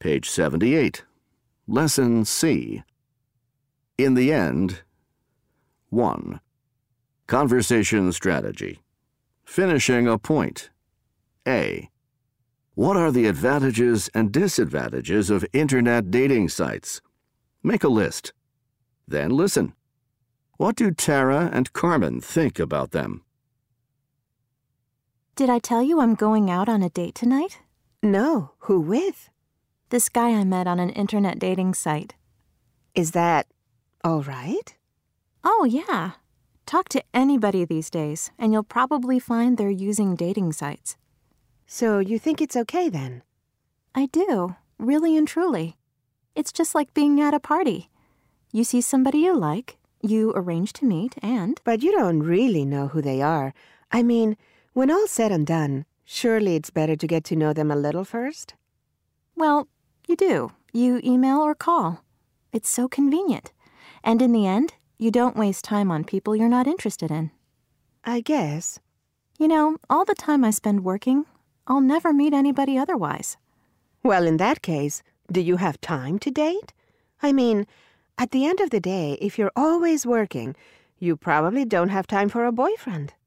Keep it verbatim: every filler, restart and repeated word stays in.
Page seventy-eight. Lesson C. In the end, one. Conversation strategy. Finishing a point. A. What are the advantages and disadvantages of internet dating sites? Make a list. Then listen. What do Tara and Carmen think about them? Did I tell you I'm going out on a date tonight? No. Who with? This guy I met on an internet dating site. Is that all right? Oh, yeah. Talk to anybody these days, and you'll probably find they're using dating sites. So you think it's okay then? I do, really and truly. It's just like being at a party. You see somebody you like, you arrange to meet, and... But you don't really know who they are. I mean, when all's said and done, surely it's better to get to know them a little first? Well, you do. You email or call. It's so convenient. And in the end, you don't waste time on people you're not interested in. I guess. You know, all the time I spend working, I'll never meet anybody otherwise. Well, in that case, do you have time to date? I mean, at the end of the day, if you're always working, you probably don't have time for a boyfriend.